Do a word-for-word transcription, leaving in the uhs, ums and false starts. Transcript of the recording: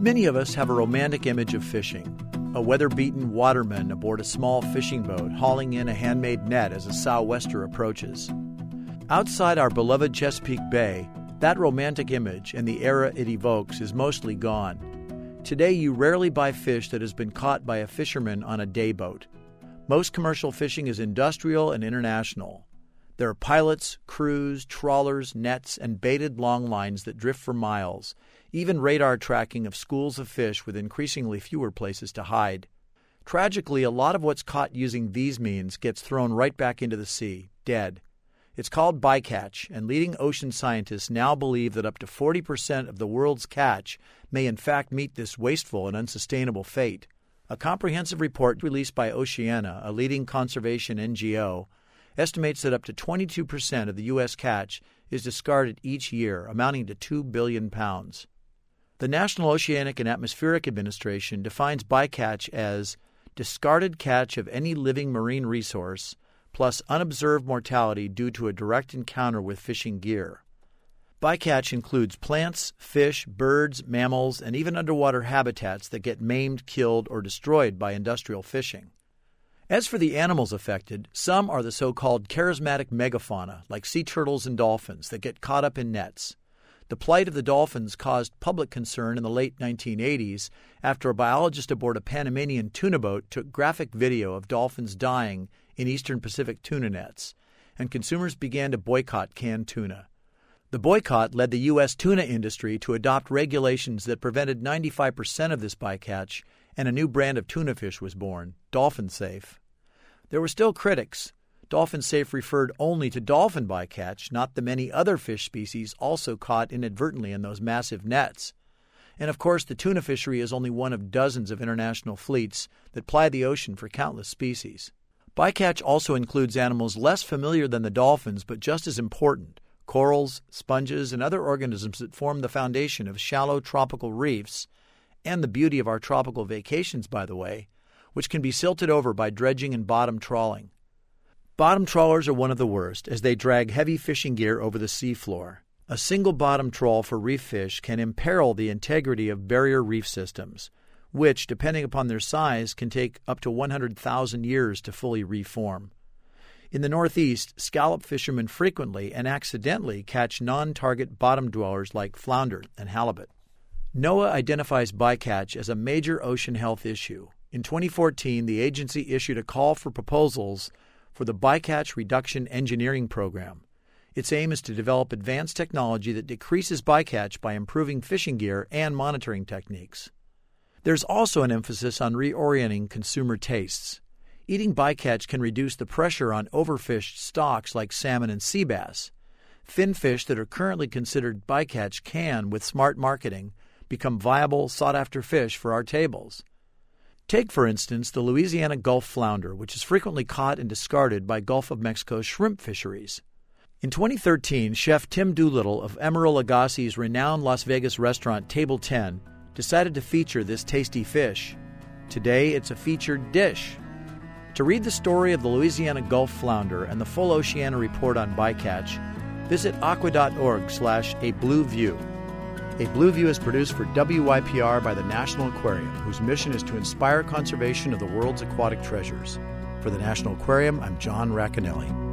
Many of us have a romantic image of fishing. A weather-beaten waterman aboard a small fishing boat hauling in a handmade net as a sou'wester approaches. Outside our beloved Chesapeake Bay, that romantic image and the era it evokes is mostly gone. Today, you rarely buy fish that has been caught by a fisherman on a day boat. Most commercial fishing is industrial and international. There are pilots, crews, trawlers, nets, and baited long lines that drift for miles, even radar tracking of schools of fish with increasingly fewer places to hide. Tragically, a lot of what's caught using these means gets thrown right back into the sea, dead. It's called bycatch, and leading ocean scientists now believe that up to forty percent of the world's catch may in fact meet this wasteful and unsustainable fate. A comprehensive report released by Oceana, a leading conservation N G O, estimates that up to twenty-two percent of the U S catch is discarded each year, amounting to two billion pounds. The National Oceanic and Atmospheric Administration defines bycatch as discarded catch of any living marine resource plus unobserved mortality due to a direct encounter with fishing gear. Bycatch includes plants, fish, birds, mammals, and even underwater habitats that get maimed, killed, or destroyed by industrial fishing. As for the animals affected, some are the so-called charismatic megafauna, like sea turtles and dolphins, that get caught up in nets. The plight of the dolphins caused public concern in the late nineteen eighties after a biologist aboard a Panamanian tuna boat took graphic video of dolphins dying in eastern Pacific tuna nets, and consumers began to boycott canned tuna. The boycott led the U S tuna industry to adopt regulations that prevented ninety-five percent of this bycatch, and a new brand of tuna fish was born, Dolphin Safe. There were still critics. Dolphin Safe referred only to dolphin bycatch, not the many other fish species also caught inadvertently in those massive nets. And of course, the tuna fishery is only one of dozens of international fleets that ply the ocean for countless species. Bycatch also includes animals less familiar than the dolphins, but just as important: corals, sponges, and other organisms that form the foundation of shallow tropical reefs, and the beauty of our tropical vacations, by the way, which can be silted over by dredging and bottom trawling. Bottom trawlers are one of the worst, as they drag heavy fishing gear over the seafloor. A single bottom trawl for reef fish can imperil the integrity of barrier reef systems, which, depending upon their size, can take up to one hundred thousand years to fully reform. In the Northeast, scallop fishermen frequently and accidentally catch non-target bottom dwellers like flounder and halibut. NOAA identifies bycatch as a major ocean health issue. In twenty fourteen, the agency issued a call for proposals for the Bycatch Reduction Engineering Program. Its aim is to develop advanced technology that decreases bycatch by improving fishing gear and monitoring techniques. There's also an emphasis on reorienting consumer tastes. Eating bycatch can reduce the pressure on overfished stocks like salmon and sea bass. Fin fish that are currently considered bycatch can, with smart marketing, become viable, sought-after fish for our tables. Take, for instance, the Louisiana Gulf flounder, which is frequently caught and discarded by Gulf of Mexico shrimp fisheries. In twenty thirteen, chef Tim Doolittle of Emeril Lagasse's renowned Las Vegas restaurant Table ten decided to feature this tasty fish. Today, it's a featured dish. To read the story of the Louisiana Gulf flounder and the full Oceana report on bycatch, visit aqua.org slash a blue view. A Blue View is produced for W Y P R by the National Aquarium, whose mission is to inspire conservation of the world's aquatic treasures. For the National Aquarium, I'm John Racanelli.